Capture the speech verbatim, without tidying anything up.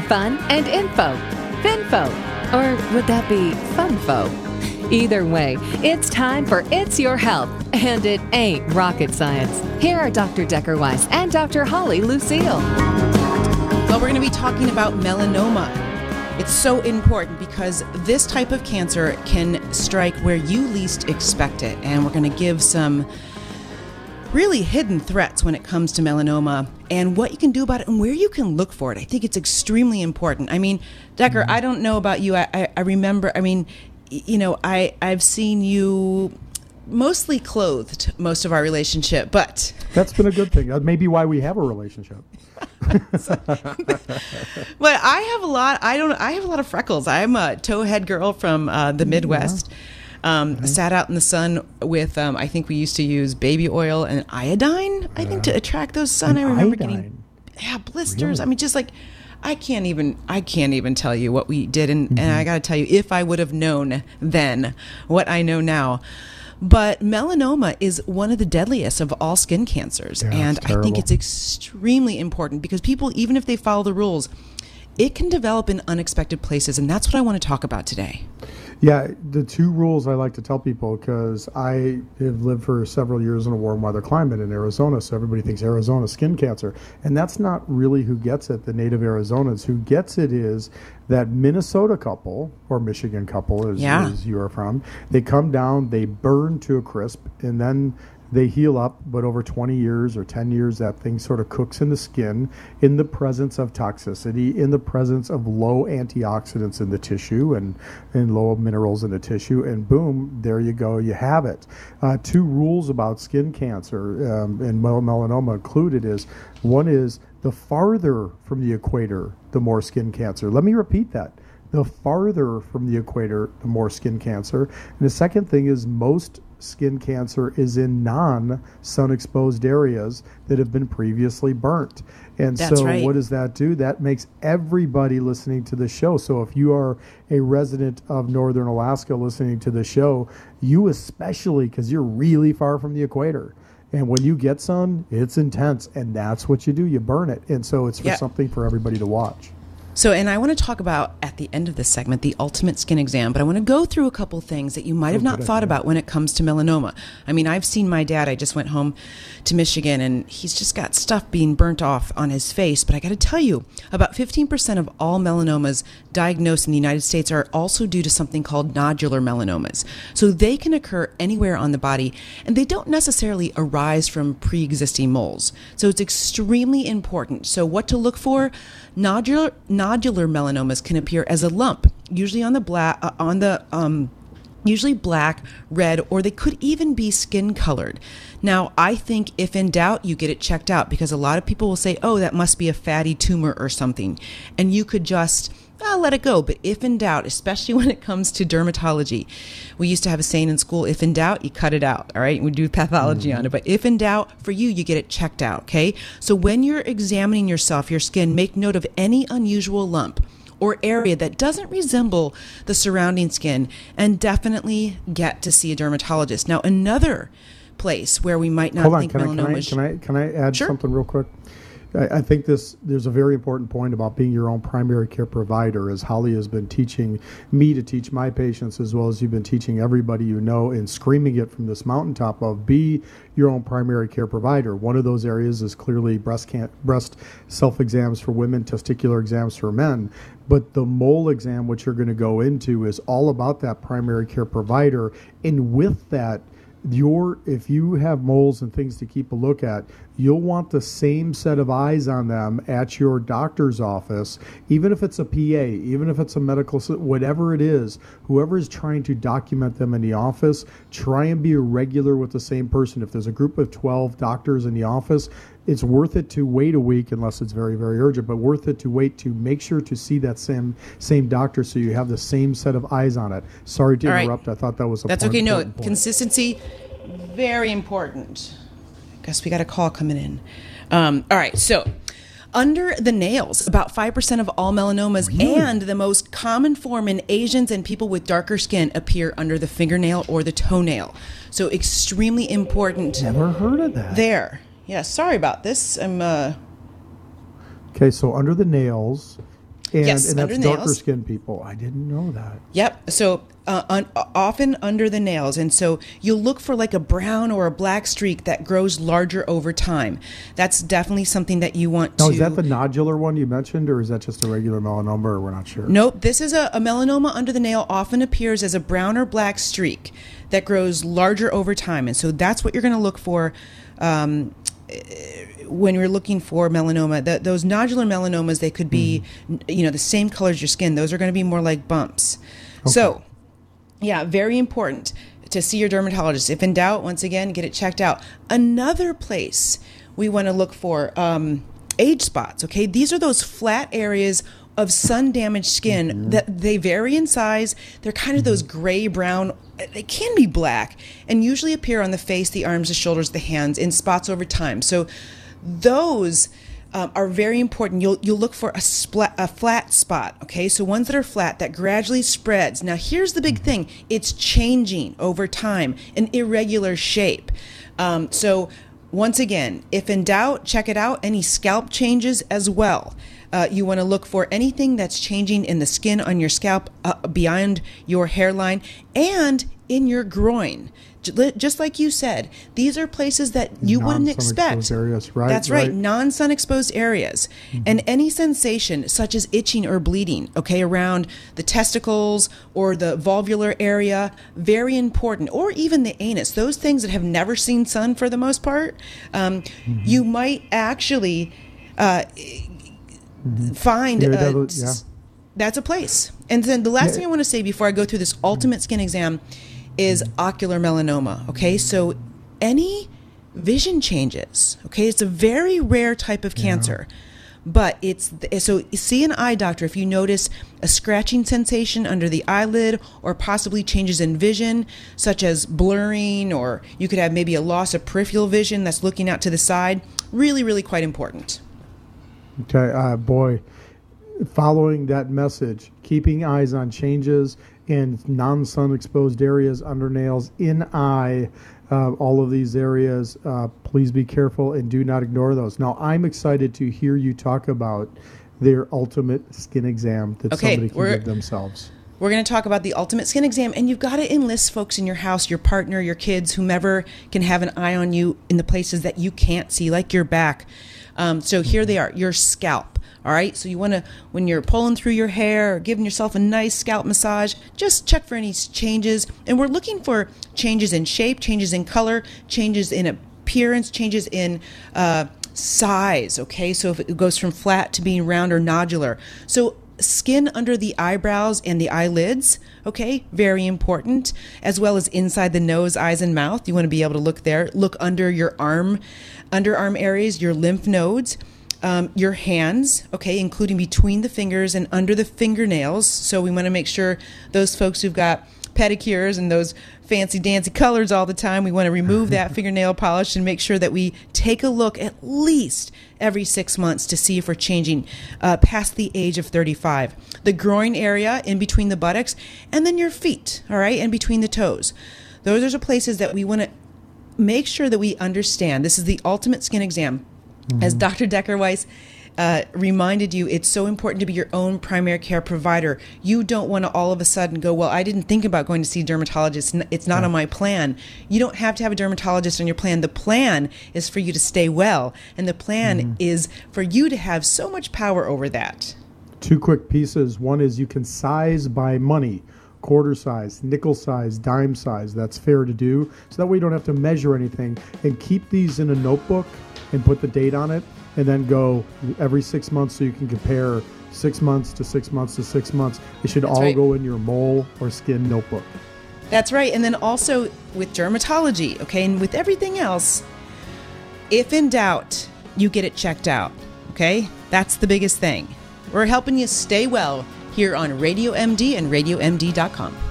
fun and info. Finfo. Or would that be funfo? Either way, it's time for It's Your Health, and it ain't rocket science. Here are Doctor Decker Weiss and Doctor Holly Lucille. Well, we're going to be talking about melanoma. It's so important because this type of cancer can strike where you least expect it, and we're going to give some really hidden threats when it comes to melanoma and what you can do about it and where you can look for it. I think it's extremely important. I mean, Decker, mm-hmm. I don't know about you. I, I, I remember, I mean, you know, I, I've seen you mostly clothed most of our relationship, but... That's been a good thing. That may be why we have a relationship. But I have a lot, I don't, I have a lot of freckles. I'm a towhead girl from uh, the Midwest. Yeah. Um, mm-hmm. Sat out in the sun with, um, I think we used to use baby oil and iodine, I yeah. think, to attract those sun. And I remember iodine. getting yeah, blisters. Really? I mean, just like, I can't even, I can't even tell you what we did. And, mm-hmm. and I got to tell you, if I would have known then what I know now. But melanoma is one of the deadliest of all skin cancers. Yeah, and I think it's extremely important because people, even if they follow the rules, it can develop in unexpected places. And that's what I want to talk about today. Yeah, the two rules I like to tell people, because I have lived for several years in a warm weather climate in Arizona, so everybody thinks Arizona skin cancer. And that's not really who gets it, the native Arizonans. Who gets it is that Minnesota couple, or Michigan couple, as, yeah. as you are from, they come down, they burn to a crisp, and then they heal up, but over twenty years or ten years, that thing sort of cooks in the skin in the presence of toxicity, in the presence of low antioxidants in the tissue and, and low minerals in the tissue, and boom, there you go, you have it. Uh, two rules about skin cancer, um, and mel- melanoma included, is one is the farther from the equator, the more skin cancer. Let me repeat that. The farther from the equator, the more skin cancer. And the second thing is most skin cancer is in non-sun exposed areas that have been previously burnt. And That's so right. What does that do? That makes everybody listening to the show. So if you are a resident of Northern Alaska listening to the show, you especially, because you're really far from the equator. And when you get sun, it's intense. And that's what you do. You burn it. And so it's for yeah. something for everybody to watch. So, and I want to talk about, at the end of this segment, the ultimate skin exam, but I want to go through a couple things that you might have oh, not thought idea. about when it comes to melanoma. I mean, I've seen my dad, I just went home to Michigan, and he's just got stuff being burnt off on his face, but I got to tell you, about fifteen percent of all melanomas diagnosed in the United States are also due to something called nodular melanomas. So they can occur anywhere on the body, and they don't necessarily arise from pre-existing moles. So it's extremely important. So what to look for? Nodular nodular melanomas can appear as a lump, usually on the black, uh, on the um, usually black, red, or they could even be skin colored. Now, I think if in doubt, you get it checked out, because a lot of people will say, "Oh, that must be a fatty tumor or something," and you could just I'll let it go. But if in doubt, especially when it comes to dermatology, we used to have a saying in school, if in doubt, you cut it out. All right. We do pathology mm-hmm. on it. But if in doubt, for you, you get it checked out. Okay. So when you're examining yourself, your skin, make note of any unusual lump or area that doesn't resemble the surrounding skin, and definitely get to see a dermatologist. Now, another place where we might not Hold on, think can melanoma I, can I, can I, can I add sure. something real quick? I, I think this there's a very important point about being your own primary care provider, as Holly has been teaching me to teach my patients, as well as you've been teaching everybody you know, and screaming it from this mountaintop of be your own primary care provider. One of those areas is clearly breast can- breast self-exams for women, testicular exams for men. But the mole exam, which you're going to go into, is all about that primary care provider. And with that, your if you have moles and things to keep a look at, you'll want the same set of eyes on them at your doctor's office, even if it's a P A, even if it's a medical, whatever it is, whoever is trying to document them in the office, try and be regular with the same person. If there's a group of twelve doctors in the office, it's worth it to wait a week, unless it's very, very urgent, but worth it to wait to make sure to see that same same doctor so you have the same set of eyes on it. Sorry to All interrupt. Right. I thought that was a That's point, okay. No, point. Consistency, very important. I guess we got a call coming in. Um, all right, so under the nails, about five percent of all melanomas really? and the most common form in Asians and people with darker skin appear under the fingernail or the toenail. So extremely important. Never heard of that. There. Yeah, sorry about this. I'm. Uh... Okay, so under the nails. And, yes, and that's under the darker nails. skinned people. I didn't know that. Yep. So uh, un- often under the nails. And so you'll look for like a brown or a black streak that grows larger over time. That's definitely something that you want Now, to... is that the nodular one you mentioned, or is that just a regular melanoma, or we're not sure? Nope. This is a, a melanoma under the nail, often appears as a brown or black streak that grows larger over time. And so that's what you're going to look for um, when you're looking for melanoma. The, those nodular melanomas, they could be, mm. you know, the same color as your skin. Those are going to be more like bumps. Okay. So, yeah, very important to see your dermatologist. If in doubt, once again, get it checked out. Another place we want to look for um, age spots, okay? These are those flat areas of sun-damaged skin mm-hmm. that they vary in size. They're kind of mm-hmm. those gray-brown, they can be black, and usually appear on the face, the arms, the shoulders, the hands, in spots over time. So those um, are very important. You'll you'll look for a, splat, a flat spot, okay? So ones that are flat, that gradually spreads. Now here's the big thing. It's changing over time, an irregular shape. Um, so once again, if in doubt, check it out. Any scalp changes as well. Uh, you want to look for anything that's changing in the skin on your scalp, uh, beyond your hairline, and in your groin. Just like you said, these are places that you wouldn't expect. Areas, right? That's right, right. non-sun exposed areas. Mm-hmm. And any sensation such as itching or bleeding, okay, around the testicles or the vulvar area, very important. Or even the anus, those things that have never seen sun for the most part, um, mm-hmm. you might actually uh, mm-hmm. find... Yeah, uh, that was, yeah. That's a place. And then the last yeah. thing I want to say before I go through this ultimate skin exam is ocular melanoma, okay? So any vision changes, okay? It's a very rare type of cancer, yeah. but it's, so see an eye doctor if you notice a scratching sensation under the eyelid or possibly changes in vision, such as blurring, or you could have maybe a loss of peripheral vision that's looking out to the side. Really, really quite important. Okay, uh, boy, following that message, keeping eyes on changes in non-sun exposed areas, under nails, in eye, uh, all of these areas, uh, please be careful and do not ignore those. Now, I'm excited to hear you talk about their ultimate skin exam that okay, somebody can give themselves. We're going to talk about the ultimate skin exam, and you've got to enlist folks in your house, your partner, your kids, whomever can have an eye on you in the places that you can't see, like your back. Um, so here they are, your scalp. All right, so you want to, when you're pulling through your hair or giving yourself a nice scalp massage, just check for any changes. And we're looking for changes in shape, changes in color, changes in appearance, changes in uh, size, okay? So if it goes from flat to being round or nodular. So skin under the eyebrows and the eyelids, okay, very important, as well as inside the nose, eyes, and mouth. You want to be able to look there. Look under your arm, underarm areas, your lymph nodes. Um, your hands, okay, including between the fingers and under the fingernails. So we want to make sure those folks who've got pedicures and those fancy dancy colors all the time, we want to remove that fingernail polish and make sure that we take a look at least every six months to see if we're changing uh, past the age of thirty-five. The groin area in between the buttocks, and then your feet, all right, and between the toes. Those are places that we want to make sure that we understand. This is the ultimate skin exam. Mm-hmm. As Doctor Decker-Weiss uh, reminded you, it's so important to be your own primary care provider. You don't want to all of a sudden go, well, I didn't think about going to see a dermatologist. It's not yeah. on my plan. You don't have to have a dermatologist on your plan. The plan is for you to stay well, and the plan mm-hmm. is for you to have so much power over that. Two quick pieces. One is you can size by money. Quarter size, nickel size, dime size. That's fair to do. So that way you don't have to measure anything. And keep these in a notebook and put the date on it, and then go every six months so you can compare six months to six months to six months. It should That's all right. go in your mole or skin notebook. That's right. And then also with dermatology, okay, and with everything else, if in doubt, you get it checked out, okay? That's the biggest thing. We're helping you stay well here on Radio M D and radio M D dot com.